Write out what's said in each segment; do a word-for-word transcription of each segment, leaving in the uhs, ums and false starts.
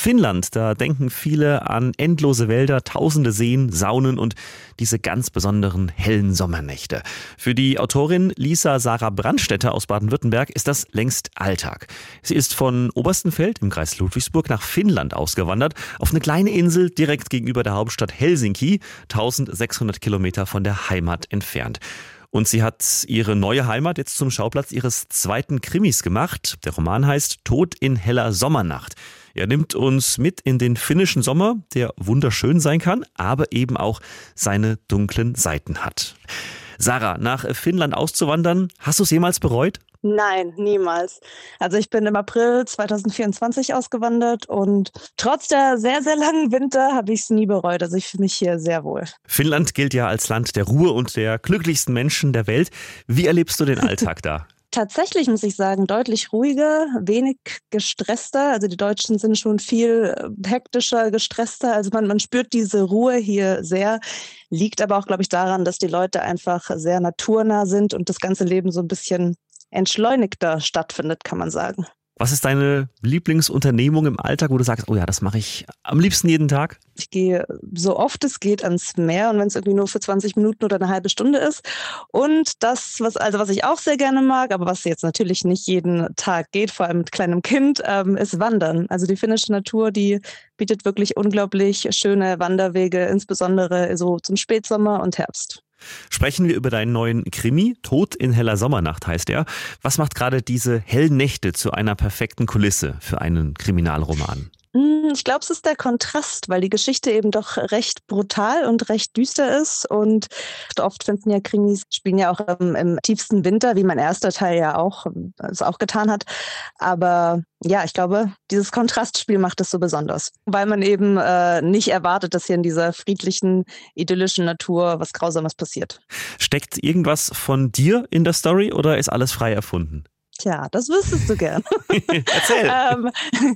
Finnland, da denken viele an endlose Wälder, tausende Seen, Saunen und diese ganz besonderen hellen Sommernächte. Für die Autorin Lisa Sarah Brandstätter aus Baden-Württemberg ist das längst Alltag. Sie ist von Oberstenfeld im Kreis Ludwigsburg nach Finnland ausgewandert, auf eine kleine Insel direkt gegenüber der Hauptstadt Helsinki, eintausendsechshundert Kilometer von der Heimat entfernt. Und sie hat ihre neue Heimat jetzt zum Schauplatz ihres zweiten Krimis gemacht. Der Roman heißt Tod in heller Sommernacht. Er nimmt uns mit in den finnischen Sommer, der wunderschön sein kann, aber eben auch seine dunklen Seiten hat. Sarah, nach Finnland auszuwandern, hast du es jemals bereut? Nein, niemals. Also ich bin im April zweitausendvierundzwanzig ausgewandert und trotz der sehr, sehr langen Winter habe ich es nie bereut. Also ich fühle mich hier sehr wohl. Finnland gilt ja als Land der Ruhe und der glücklichsten Menschen der Welt. Wie erlebst du den Alltag da? Tatsächlich muss ich sagen, deutlich ruhiger, wenig gestresster. Also die Deutschen sind schon viel hektischer, gestresster. Also man, man spürt diese Ruhe hier sehr. Liegt aber auch, glaube ich, daran, dass die Leute einfach sehr naturnah sind und das ganze Leben so ein bisschen entschleunigter stattfindet, kann man sagen. Was ist deine Lieblingsunternehmung im Alltag, wo du sagst, oh ja, das mache ich am liebsten jeden Tag? Ich gehe so oft es geht ans Meer und wenn es irgendwie nur für zwanzig Minuten oder eine halbe Stunde ist. Und das, was also was ich auch sehr gerne mag, aber was jetzt natürlich nicht jeden Tag geht, vor allem mit kleinem Kind, ähm, ist Wandern. Also die finnische Natur, die bietet wirklich unglaublich schöne Wanderwege, insbesondere so zum Spätsommer und Herbst. Sprechen wir über deinen neuen Krimi. Tod in heller Sommernacht heißt er. Was macht gerade diese hellen Nächte zu einer perfekten Kulisse für einen Kriminalroman? Ich glaube, es ist der Kontrast, weil die Geschichte eben doch recht brutal und recht düster ist. Und oft finden ja Krimis, spielen ja auch im, im tiefsten Winter, wie mein erster Teil ja auch es auch getan hat. Aber ja, ich glaube, dieses Kontrastspiel macht es so besonders, weil man eben äh, nicht erwartet, dass hier in dieser friedlichen, idyllischen Natur was Grausames passiert. Steckt irgendwas von dir in der Story oder ist alles frei erfunden? Tja, das wüsstest du gern. Erzähl. ähm,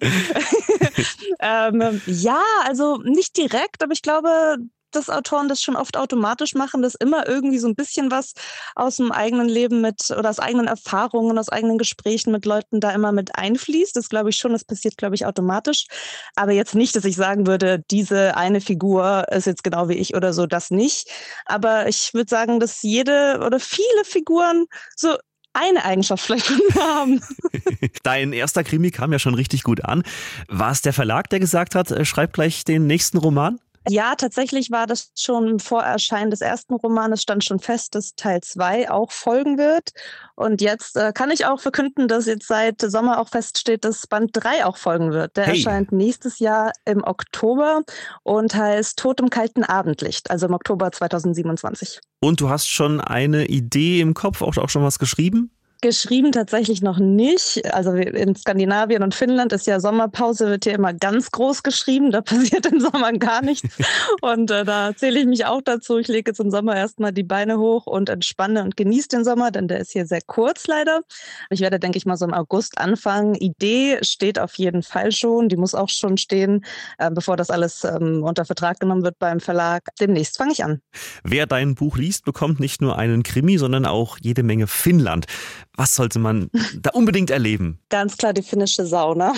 ähm, ja, also nicht direkt, aber ich glaube, dass Autoren das schon oft automatisch machen, dass immer irgendwie so ein bisschen was aus dem eigenen Leben mit oder aus eigenen Erfahrungen, aus eigenen Gesprächen mit Leuten da immer mit einfließt. Das glaube ich schon, das passiert, glaube ich, automatisch. Aber jetzt nicht, dass ich sagen würde, diese eine Figur ist jetzt genau wie ich oder so, das nicht. Aber ich würde sagen, dass jede oder viele Figuren so eine Eigenschaft vielleicht von mir haben. Dein erster Krimi kam ja schon richtig gut an. War es der Verlag, der gesagt hat, schreib gleich den nächsten Roman? Ja, tatsächlich war das schon vor Erscheinen des ersten Romanes, stand schon fest, dass Teil zwei auch folgen wird. Und jetzt äh, kann ich auch verkünden, dass jetzt seit Sommer auch feststeht, dass Band drei auch folgen wird. Der hey. erscheint nächstes Jahr im Oktober und heißt Tod im kalten Abendlicht, also im Oktober zweitausendsiebenundzwanzig. Und du hast schon eine Idee im Kopf, auch, auch schon was geschrieben? Geschrieben tatsächlich noch nicht. Also in Skandinavien und Finnland ist ja Sommerpause, wird hier immer ganz groß geschrieben. Da passiert im Sommer gar nichts. Und äh, da zähle ich mich auch dazu. Ich lege jetzt im Sommer erstmal die Beine hoch und entspanne und genieße den Sommer, denn der ist hier sehr kurz leider. Ich werde, denke ich mal, so im August anfangen. Idee steht auf jeden Fall schon. Die muss auch schon stehen, äh, bevor das alles ähm, unter Vertrag genommen wird beim Verlag. Demnächst fange ich an. Wer dein Buch liest, bekommt nicht nur einen Krimi, sondern auch jede Menge Finnland. Was sollte man da unbedingt erleben? Ganz klar die finnische Sauna.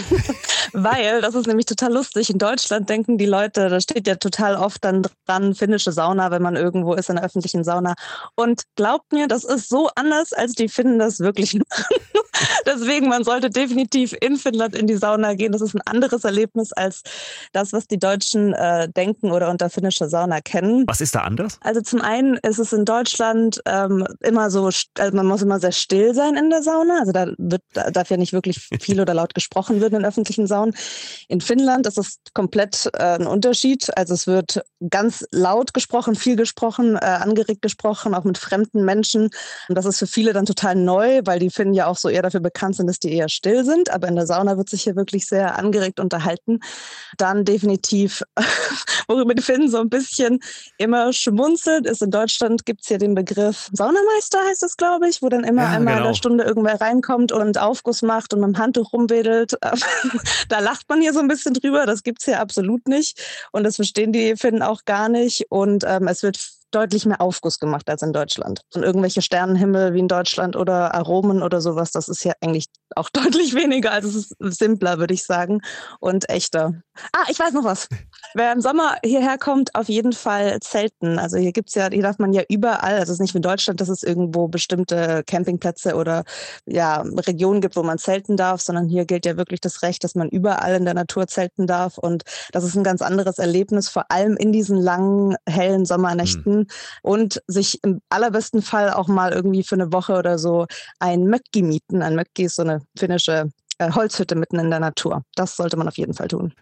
Weil, das ist nämlich total lustig, in Deutschland denken die Leute, da steht ja total oft dann dran, finnische Sauna, wenn man irgendwo ist in einer öffentlichen Sauna. Und glaubt mir, das ist so anders, als die Finnen das wirklich machen. Deswegen, man sollte definitiv in Finnland in die Sauna gehen. Das ist ein anderes Erlebnis als das, was die Deutschen äh, denken oder unter finnischer Sauna kennen. Was ist da anders? Also zum einen ist es in Deutschland ähm, immer so, also man muss immer sehr still sein in der Sauna. Also da wird, da darf ja nicht wirklich viel oder laut gesprochen werden in öffentlichen Saunen. In Finnland ist es komplett äh, ein Unterschied. Also es wird ganz laut gesprochen, viel gesprochen, äh, angeregt gesprochen, auch mit fremden Menschen. Und das ist für viele dann total neu, weil die Finnen ja auch so eher dafür bekannt sind, dass die eher still sind. Aber in der Sauna wird sich hier wirklich sehr angeregt unterhalten. Dann definitiv, worüber die Finnen so ein bisschen immer schmunzeln, ist in Deutschland gibt es hier den Begriff Saunameister, heißt das, glaube ich, wo dann immer ja, einmal genau. in der Stunde irgendwer reinkommt und Aufguss macht und mit dem Handtuch rumwedelt. Da lacht man hier so ein bisschen drüber, das gibt's hier absolut nicht. Und das verstehen die Finnen auch gar nicht. Und ähm, es wird deutlich mehr Aufguss gemacht als in Deutschland. Und irgendwelche Sternenhimmel wie in Deutschland oder Aromen oder sowas, das ist ja eigentlich auch deutlich weniger, also es ist simpler, würde ich sagen, und echter. Ah, ich weiß noch was. Wer im Sommer hierher kommt, auf jeden Fall zelten. Also hier gibt's ja, hier darf man ja überall, also es ist nicht wie in Deutschland, dass es irgendwo bestimmte Campingplätze oder ja Regionen gibt, wo man zelten darf, sondern hier gilt ja wirklich das Recht, dass man überall in der Natur zelten darf, und das ist ein ganz anderes Erlebnis, vor allem in diesen langen, hellen Sommernächten, mhm. und sich im allerbesten Fall auch mal irgendwie für eine Woche oder so ein Mökki mieten. Ein Mökki ist so eine finnische Holzhütte mitten in der Natur. Das sollte man auf jeden Fall tun.